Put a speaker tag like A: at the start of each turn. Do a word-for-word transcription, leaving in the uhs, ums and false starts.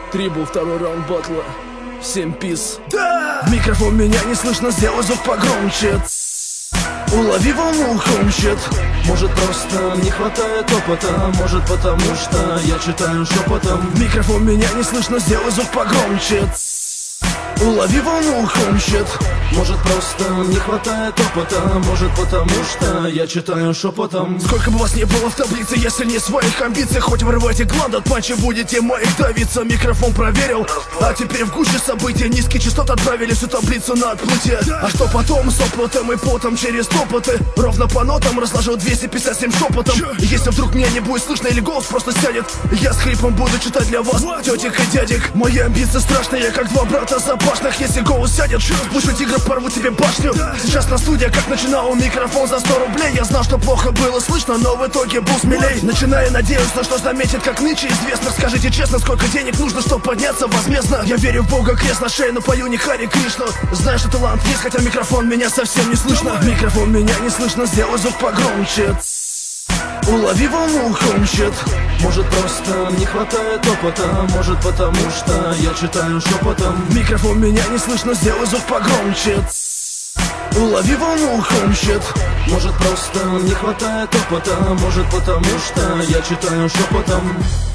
A: Трибл, второй раунд батла. Всем пис. Да! В микрофон меня не слышно, сделай звук погромче. Улови волну, хомчет. Может, просто не хватает опыта, может, потому что я читаю шепотом. В микрофон меня не слышно, сделай звук погромче. Улови волну, хомчет. Может, просто не хватает опыта, может, потому что я читаю шепотом. Сколько бы вас не было в таблице, если не своих амбиций, хоть вырывайте гланд от панча, будете моих давиться. Микрофон проверил, а теперь в гуще события низкие частоты отправили всю таблицу на отплытие. А что потом? С оплотом и потом через топоты ровно по нотам разложил двести пятьдесят семь шепотом. Если вдруг меня не будет слышно или голос просто сядет, я с хрипом буду читать для вас, тетик и дядик. Мои амбиции страшные, как два брата запашных. Если голос сядет, спущу тигра, порву тебе башню. Сейчас на студия, как начинал, микрофон за сто рублей. Я знал, что плохо было слышно, но в итоге был смелей. Начиная надеюсь, на что заметит, как нынче известно. Скажите честно, сколько денег нужно, чтобы подняться возмездно. Я верю в Бога, крест на шее, но пою не Хари Кришну. Знаю, что талант есть, хотя микрофон меня совсем не слышно. Микрофон меня не слышно, сделай звук погромче. Улови волну, хомчет. Может, просто не хватает опыта, может, потому что я читаю шепотом. Микрофон меня не слышно, сделай звук погромче. Улови волну, хомчет. Может, просто не хватает опыта, может, потому что я читаю шепотом.